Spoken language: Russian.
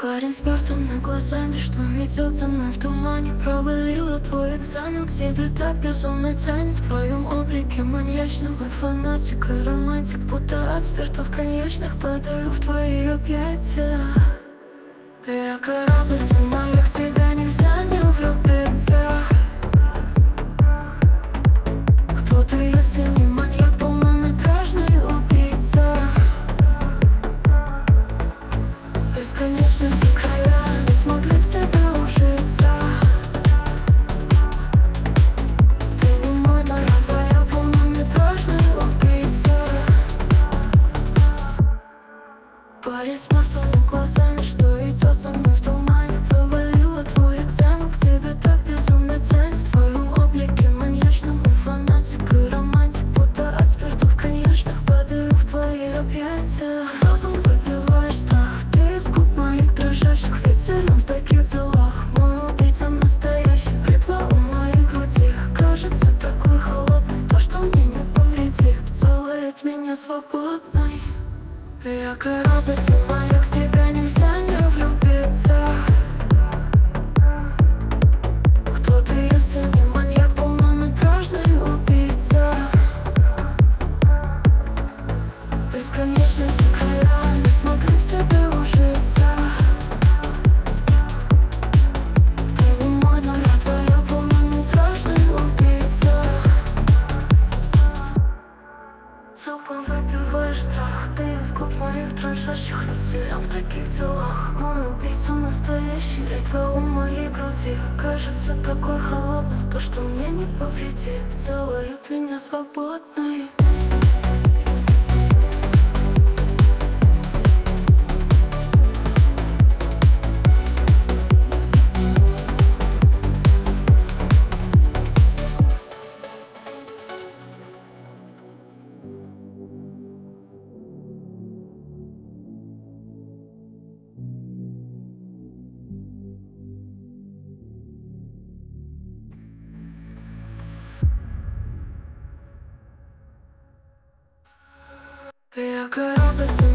Парень с мертвыми глазами, что идет за мной в тумане. Провалила твой экзамен, к себе так безумно тянет. В твоем облике маньячного фанатика, романтик, будто от спиртов коньячных. Падаю в твои объятия. Я корабль, ты моя, в тебя нельзя не влюбиться. Кто ты, если не маньяк, полнометражный убийца? Бесконечности края не смогли в тебя ужиться. Ты не мой, но я твоя, полнометражный убийца. Парень с мертвыми глазами, что идет за мной в тумане. Провалила твой экзамен, к тебе так безумно тянет. В твоем облике маньячном и фанатик, и романтик, будто от спиртов коньячных. Падаю в твои объятия. Ротом выпиваешь страх, ты из губ моих дрожащих. Ведь силен в таких делах мой убийца настоящий. Бритва у моей груди кажется такой холодной. То, что мне не повредит, делает меня свободной. Я корабль, ты моя, в тебя нельзя не влюбиться. Кто ты, если не маньяк, полнометражный убийца? Бесконечности края не смогли в себе ужиться. Ты не мой, но я твоя, полнометражный убийца. Залпом выпиваешь страх, ты из губ моих дрожащих. Ведь силен в таких делах мой убийца настоящий. Ритва у моей груди кажется такой холодной. То, что мне не повредит, делает меня свободной. Я корабль, ты